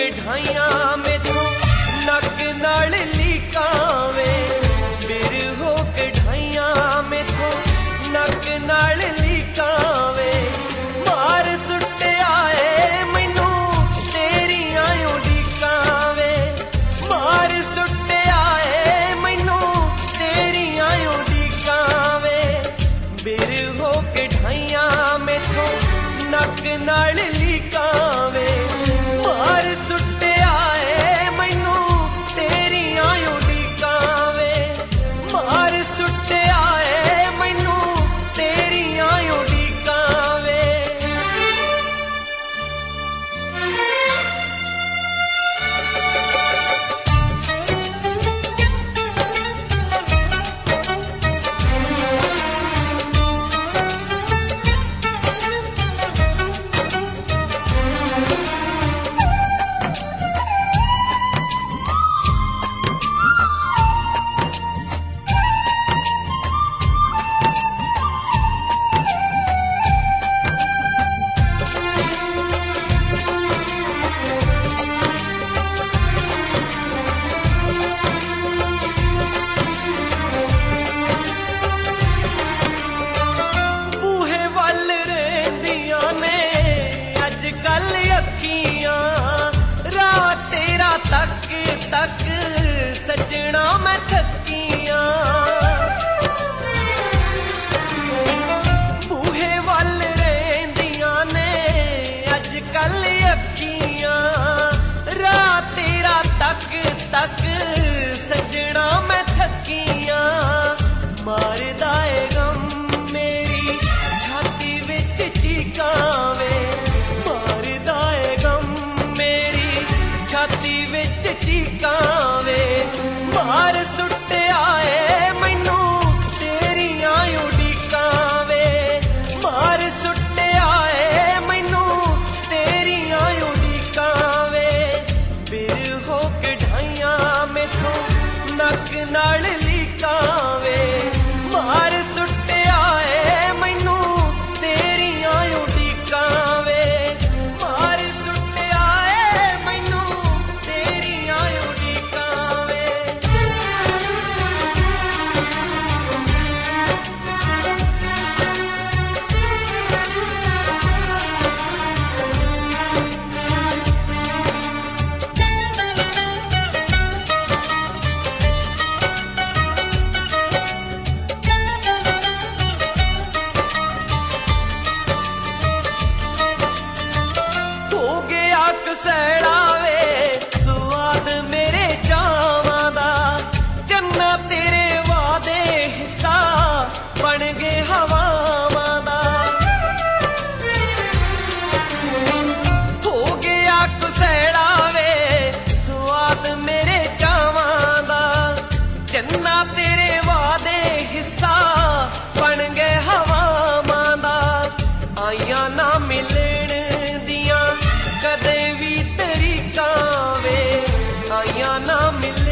के ढाइया मैथों नक नाल लीकावे, बिर हो के ढाइया मैथों नक नाल लीकावे। मार सुट्टे आए मैनू तेरियां उड़ीकावे, मार सुट्टे आए मैनू तेरियां उड़ीकावे। बिर हो के ढाइया मैथों नक नाल लीकावे, मार सुट्टे आए मैनू तेरियां उड़ीकावे। मार सुट्टे आए मैनू तेरियां उड़ीकावे। तक सजना मैं थकिया, बूहे वल रहिंदियां ने अजकल अखियां। रात रात तक सजना मैं थकिया। मारदा ए गम मेरी छाती विच चीकावे, मारदा ए गम मेरी छाती विच चीकावे। मार सुट्टे आए मैनू तेरियां उड़ीकावे, मार सुट्टे आए मैनू तेरियां उड़ीकावे। बिर हो के ढाइया मैथों नक नाल लीकावे, मार सुट्टे आए मैनू तेरियां उड़ीकावे। मार सुट्टे आए मैनू तेरियां उड़ीकावे। हो गया कसैड़ा वे स्वाद मेरे चावां दा, चन्ना तेरे वादे हिस्सा बन गए हवावां दा। हो गया कसैड़ा वे स्वाद मेरे चावां दा, चन्ना तेरे वादे हिस्सा बन गए हवावां दा। आइयां ना मिलण दियां कदे भी तरीकां वे, आइयां ना मिल